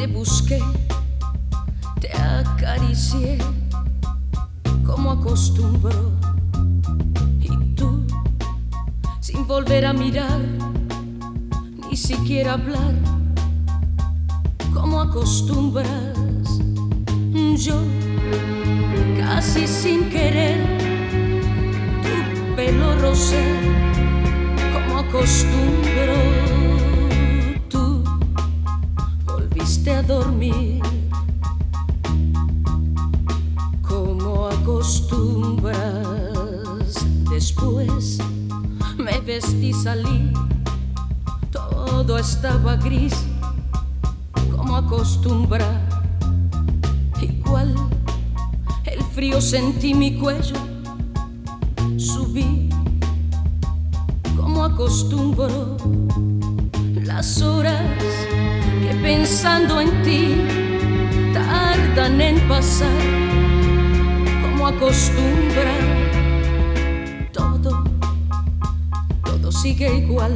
Te busqué, te acaricié como acostumbro, y tú, sin volver a mirar, ni siquiera hablar, como acostumbras. Yo, casi sin querer, tu pelo rosé, como acostumbro. Tú volviste a dormir, como acostumbras. Después me vestí, salí, todo estaba gris, como acostumbra. Igual el frío sentí mi cuello, subí, como acostumbro. Las horas que pensando en ti tardan en pasar, como acostumbra. Todo sigue igual,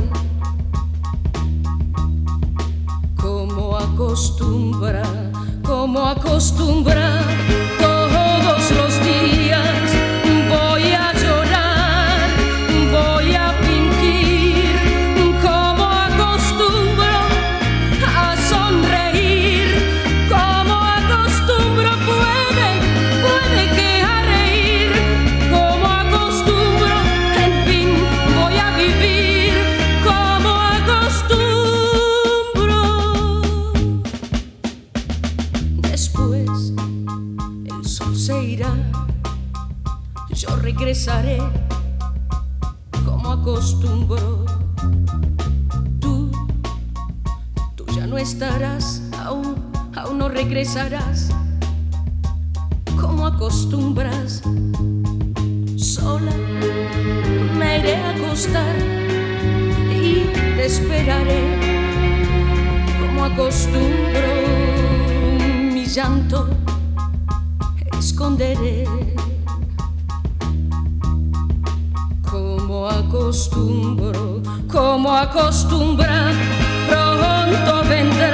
como acostumbra, como acostumbra. Todos los días voy a llorar, voy a fingir, como acostumbro a sonreír, como acostumbro. Puede que a reír, como acostumbro. En fin, voy a vivir como acostumbro. Después el sol se irá, yo regresaré como acostumbro. Tú ya no estarás, aún no regresarás, como acostumbras. Sola me iré a acostar y te esperaré, como acostumbro. Mi llanto esconderé, como acostumbro, como acostumbra. Pronto vendrá